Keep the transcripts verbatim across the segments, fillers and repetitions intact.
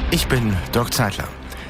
Ich bin Dirk Zeitler.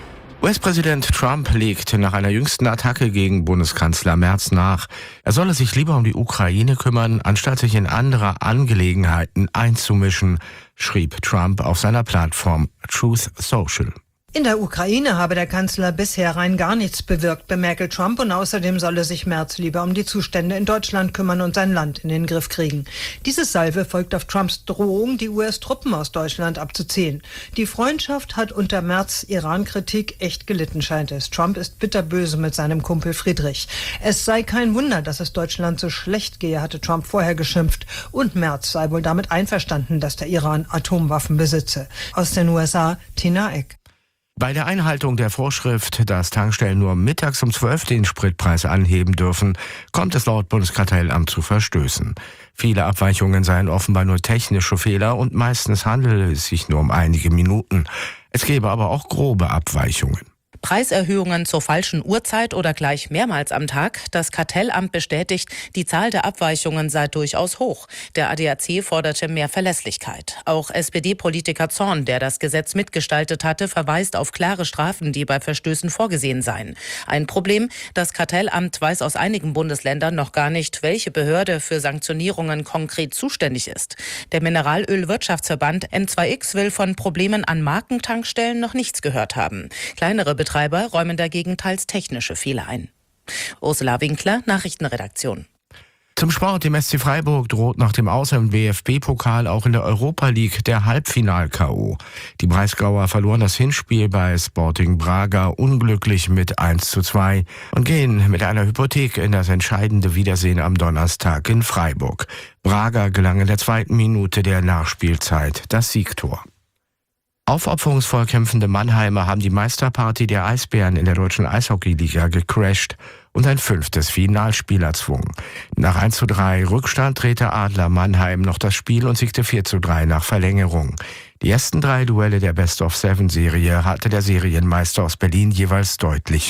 U S-Präsident Trump legt nach einer jüngsten Attacke gegen Bundeskanzler Merz nach. Er solle sich lieber um die Ukraine kümmern, anstatt sich in andere Angelegenheiten einzumischen, schrieb Trump auf seiner Plattform Truth Social. In der Ukraine habe der Kanzler bisher rein gar nichts bewirkt, bemerkte Trump, und außerdem solle sich Merz lieber um die Zustände in Deutschland kümmern und sein Land in den Griff kriegen. Diese Salve folgt auf Trumps Drohung, die U S-Truppen aus Deutschland abzuziehen. Die Freundschaft hat unter Merz' Iran-Kritik echt gelitten, scheint es. Trump ist bitterböse mit seinem Kumpel Friedrich. Es sei kein Wunder, dass es Deutschland so schlecht gehe, hatte Trump vorher geschimpft. Und Merz sei wohl damit einverstanden, dass der Iran Atomwaffen besitze. Aus den U S A, Tina Eck. Bei der Einhaltung der Vorschrift, dass Tankstellen nur mittags um zwölf den Spritpreis anheben dürfen, kommt es laut Bundeskartellamt zu Verstößen. Viele Abweichungen seien offenbar nur technische Fehler und meistens handele es sich nur um einige Minuten. Es gäbe aber auch grobe Abweichungen. Preiserhöhungen zur falschen Uhrzeit oder gleich mehrmals am Tag. Das Kartellamt bestätigt, die Zahl der Abweichungen sei durchaus hoch. Der A D A C forderte mehr Verlässlichkeit. Auch S P D-Politiker Zorn, der das Gesetz mitgestaltet hatte, verweist auf klare Strafen, die bei Verstößen vorgesehen seien. Ein Problem: Das Kartellamt weiß aus einigen Bundesländern noch gar nicht, welche Behörde für Sanktionierungen konkret zuständig ist. Der Mineralölwirtschaftsverband N zwei X will von Problemen an Markentankstellen noch nichts gehört haben. Kleinere Betreiber räumen dagegen teils technische Fehler ein. Ursula Winkler, Nachrichtenredaktion. Zum Sport: Dem S C Freiburg droht nach dem Aus im D F B-Pokal auch in der Europa League der Halbfinal-K O. Die Breisgauer verloren das Hinspiel bei Sporting Braga unglücklich mit eins zu zwei und gehen mit einer Hypothek in das entscheidende Wiedersehen am Donnerstag in Freiburg. Braga gelang in der zweiten Minute der Nachspielzeit das Siegtor. Aufopferungsvoll kämpfende Mannheimer haben die Meisterparty der Eisbären in der deutschen Eishockeyliga gecrasht und ein fünftes Finalspiel erzwungen. Nach eins zu drei Rückstand drehte Adler Mannheim noch das Spiel und siegte vier zu drei nach Verlängerung. Die ersten drei Duelle der Best-of-Seven-Serie hatte der Serienmeister aus Berlin jeweils deutlich